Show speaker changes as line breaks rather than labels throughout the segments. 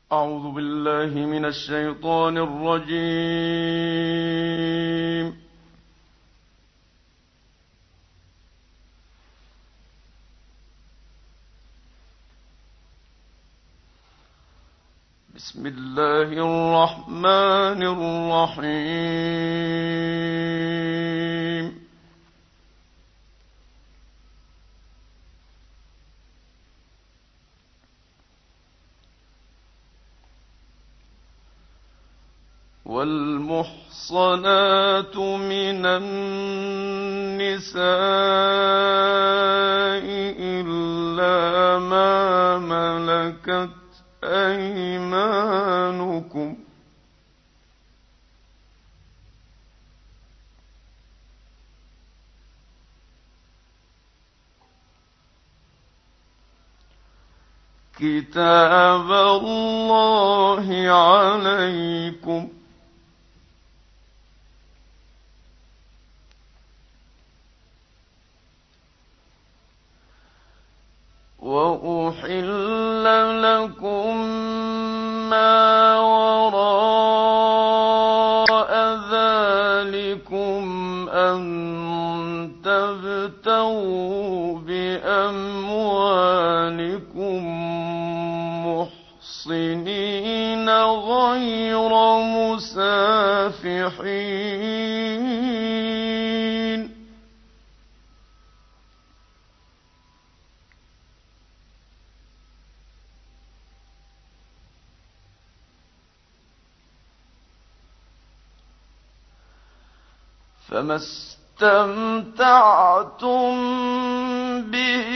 أعوذ بالله من الشيطان الرجيم. بسم الله الرحمن الرحيم. والمحصنات من النساء إلا ما ملكت أيمانكم كتاب الله عليكم. وأحل لكم ما وراء ذلكم أن تبتغوا بأموالكم محصنين غير مسافحين. فما استمتعتم به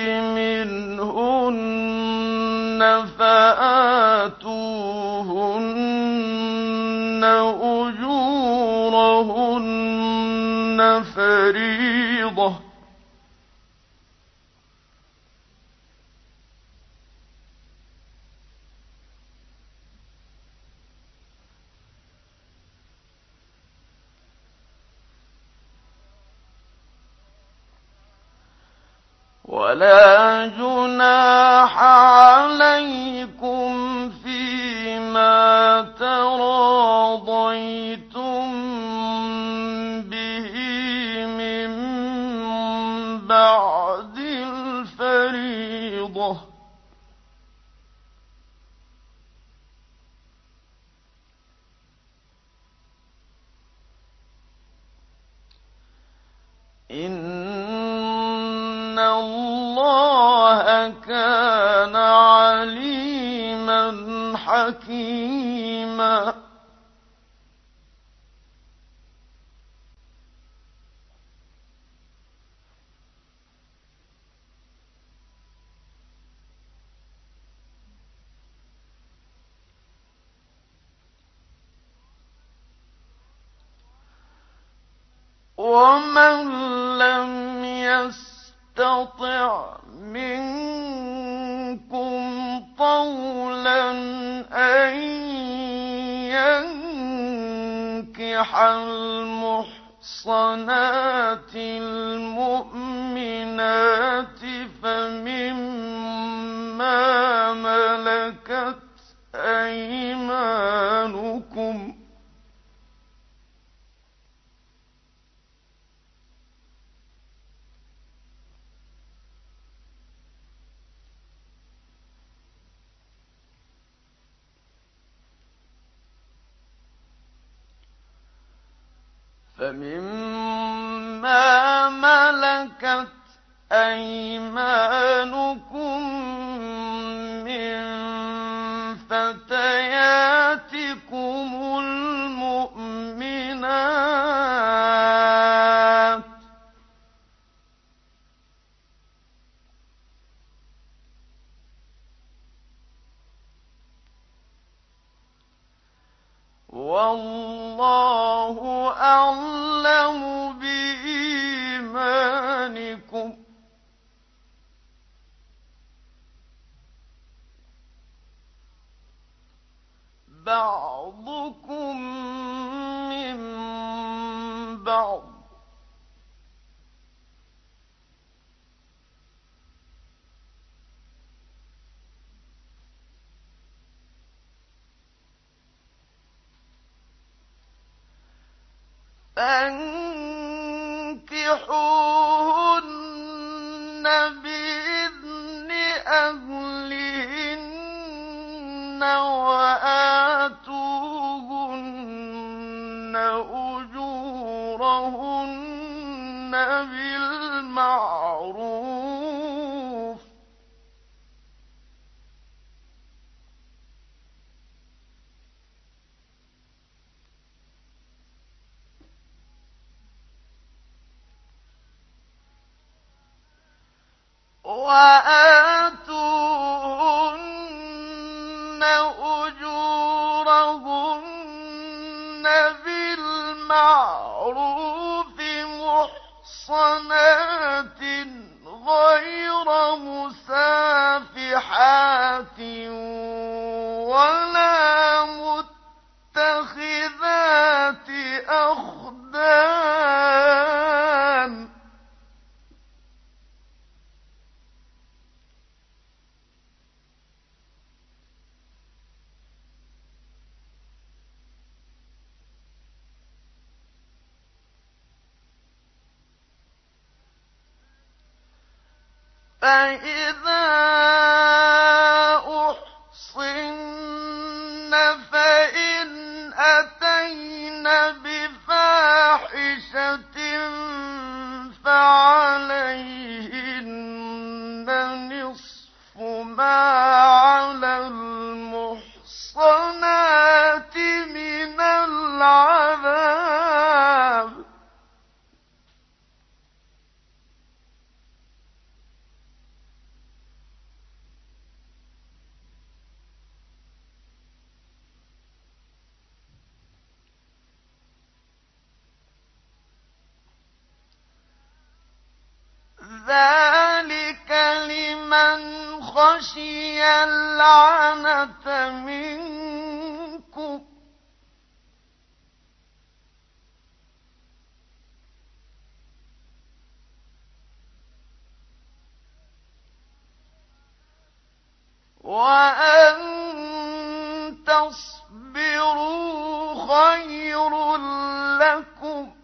منهن فآتوهن أجورهن فريضة. ولا جناح عليكم فيما تراضيتم به من بعد الفريضة. إن الله كان عليما حكيما. ومن لم يستطع منكم طولا أن ينكح المحصنات المؤمنات فمما ملكت أيمانكم من فتياتكم المؤمنات والله أعلم بإيمانكم. بعضكم من بعض فانكحوهن بإذن أهلهن وآتوهن أجورهن بالمعروف وآتوهن أجورهن بالمعروف محصنات غير مسافحات ولا متخذات أخدان فإذا أحصن فإن أتين بفاحشة فعليهن نصف ما على المحصنات من العذاب ذلك لمن خشي العنة منكم وأن تصبروا خير لكم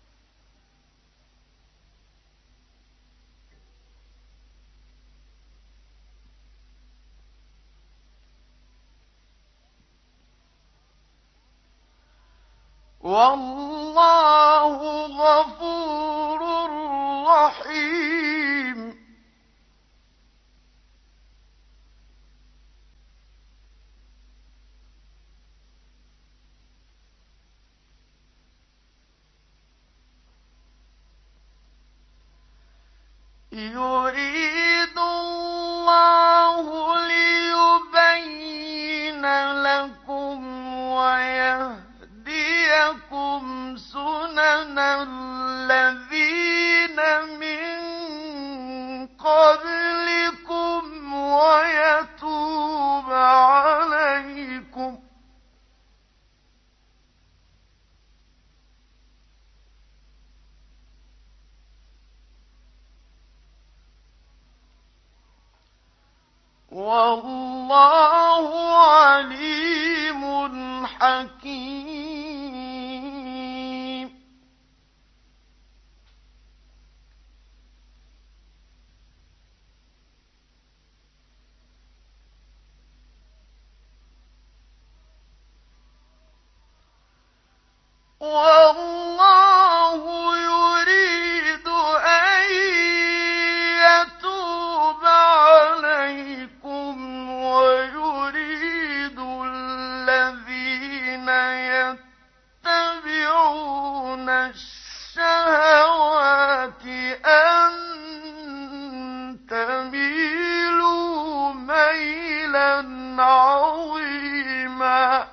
والله غفور رحيم يريد الله ليبين لكم ويهديكم سنن الذين من قبلكم ويتوب عليكم والله عليم حكيم والله يريد أن يتوب عليكم ويريد الذين يتبعون الشهوات أن تميلوا ميلا عظيما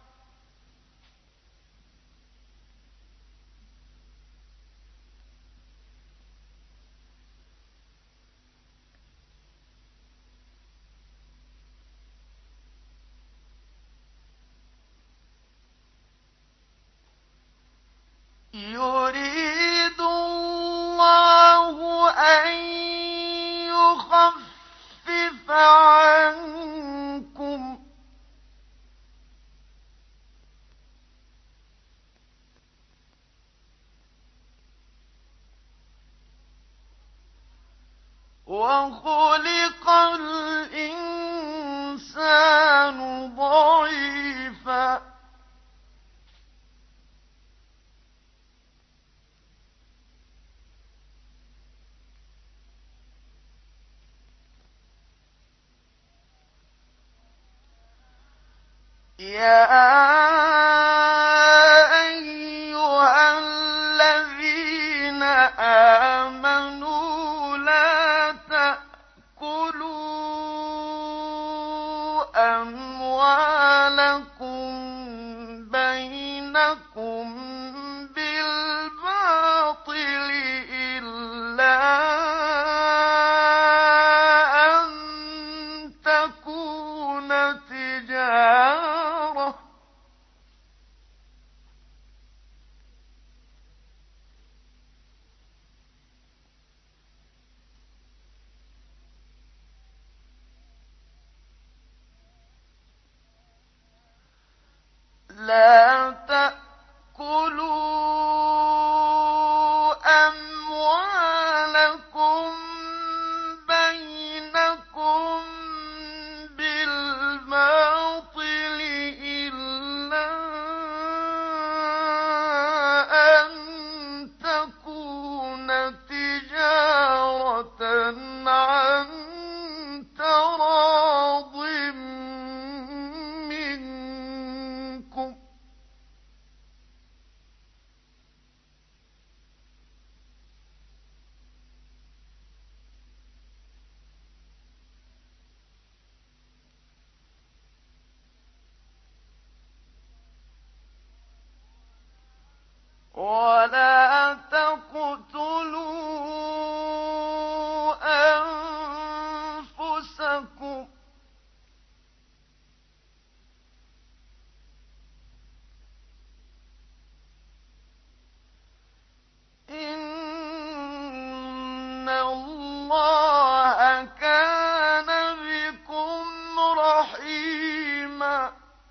يريد الله أن يخفف عنكم وخلق الإنسان ضعيفا يا أيها الذين آمنوا لا تأكلوا أموالكم بينكم بالباطل إلا أن تكون تجارة لا تأكلوا أموالكم بينكم بالباطل إلا أن تكون تجارة عن تراض منكم ولا تقتلوا أنفسكم إن الله كان بكم رحيما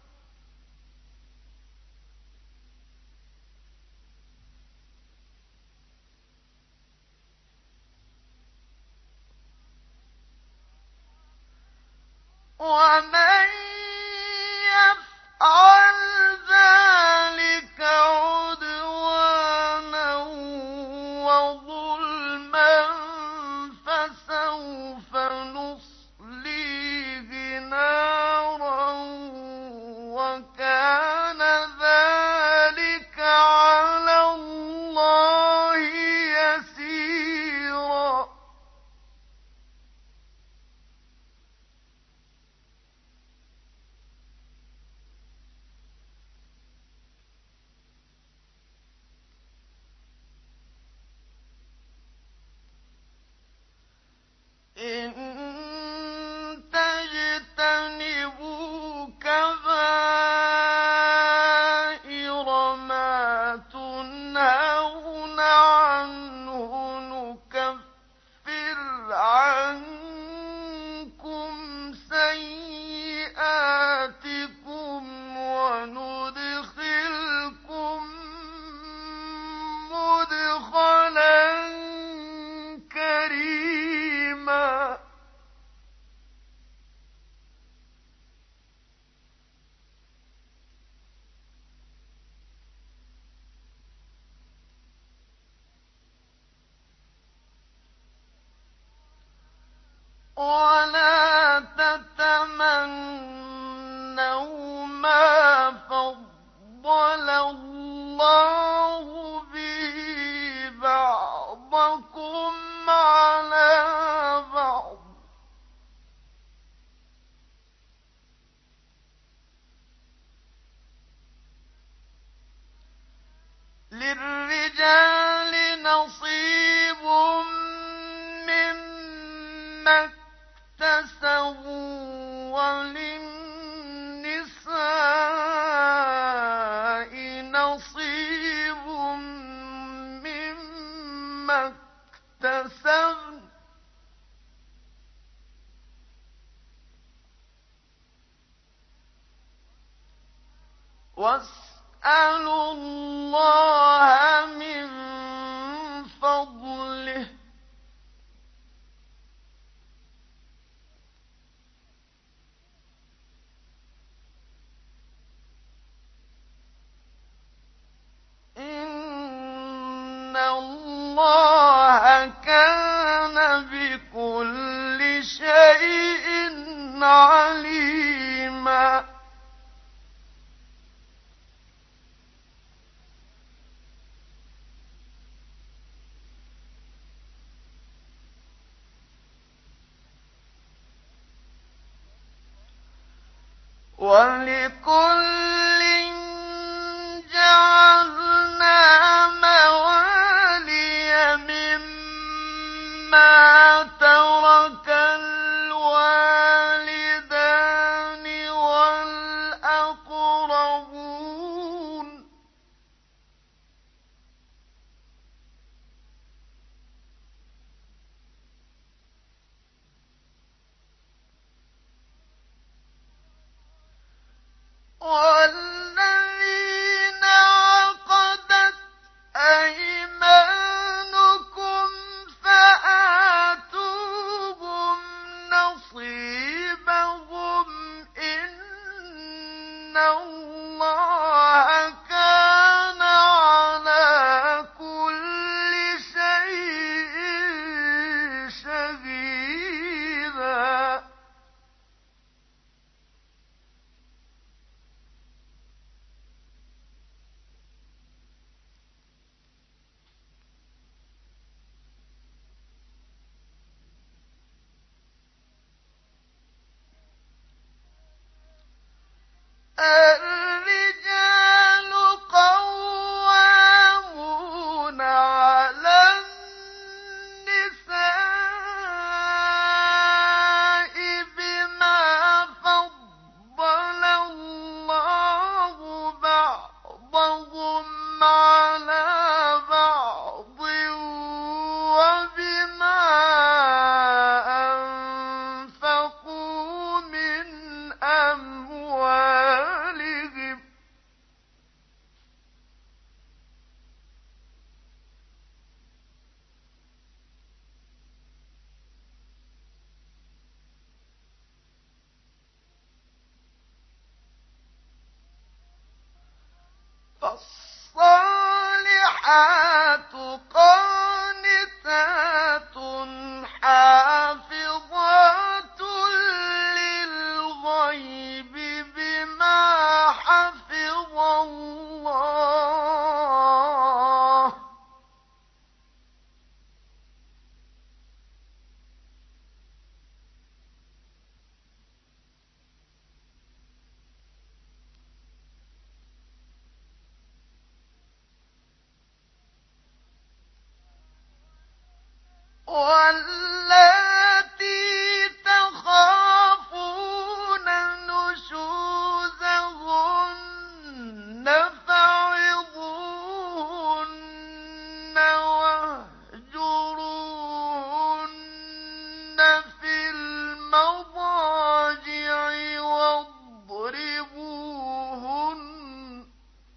ومن يفعل ذلك عدوانا وظلما فسوف نصليه نارا وكان ذلك على الله يسيرا إن تجتنبوا كبائر ما تنهون عنه نكفر عنكم سيئاتكم وندخلكم مدخلا كريما ولا تتمنوا ما فضل الله به بعضكم على بعض للرجال نصيب مما اكتسبوا وللنساء نصيب مما اكتسبن واسألوا الله من فضله اللَّهَ كَانَ بِكُلِّ شَيْءٍ عَلِيمًا وَلِكُلٍّ جَعَلْنَا مَوَالِيَ مِمَّا تَرَكَ الْوَالِدَانِ وَالْأَقْرَبُونَ وَالَّذِينَ عَقَدَتْ أَيْمَانُكُمْ فَآتُوهُمْ نَصِيبَهُمْ ۖ إِنَّ اللَّهَ كَانَ عَلَىٰ كُلِّ شَيْءٍ شَهِيدًا الرِّجَالُ قَوَّامُونَ عَلَى النِّسَاءِ بِمَا فَضَّلَ اللَّهُ بَعْضَهُمْ عَلَىٰ بَعْضٍ وَبِمَا أَنفَقُوا مِنْ أَمْوَالِهِمْ ۚ فَالصَّالِحَاتُ قَانِتَاتٌ حَافِظَاتٌ لِّلْغَيْبِ بِمَا حَفِظَ اللَّهُ ۚ وَاللَّاتِي تَخَافُونَ نُشُوزَهُنَّ فَعِظُوهُنَّ وَاهْجُرُوهُنَّ فِي الْمَضَاجِعِ وَاضْرِبُوهُنَّ ۖ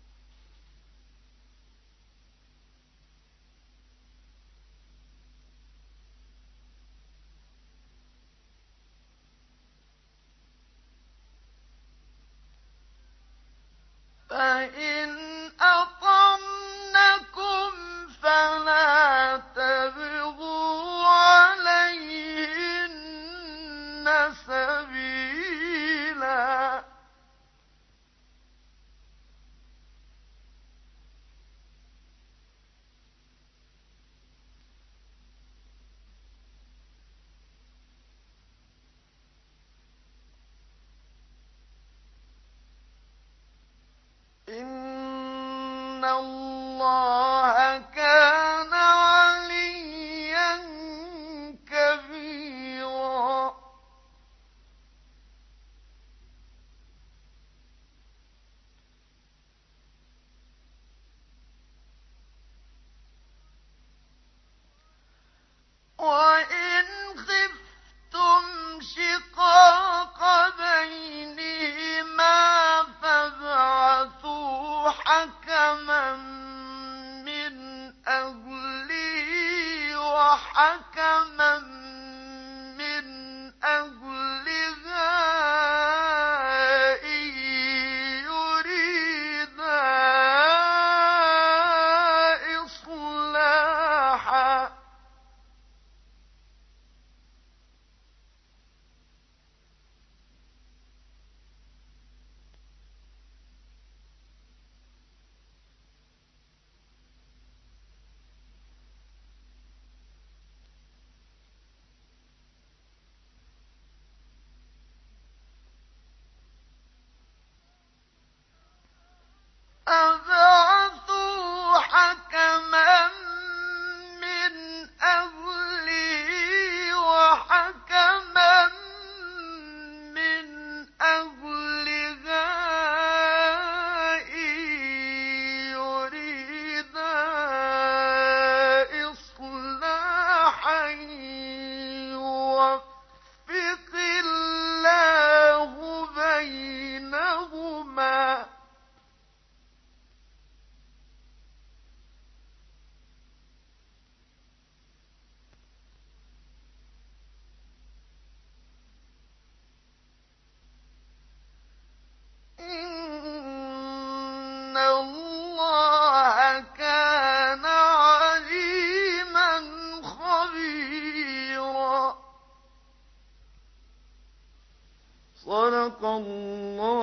فَإِنْ أَطَعْنَكُمْ فَلَا تَبْغُوا عَلَيْهِنَّ سَبِيلًا ۗ إِنَّ اللَّهَ كَانَ عَلِيًّا كَبِيرًا وَإِنْ خِفْتُمْ شِقَاقَ بَيْنِهِمَا فَابْعَثُوا حَكَمًا مِّنْ أَهْلِهِ وَحَكَمًا مِّنْ أَهْلِهَا إِن يُرِيدَا إِصْلَاحًا صدق الله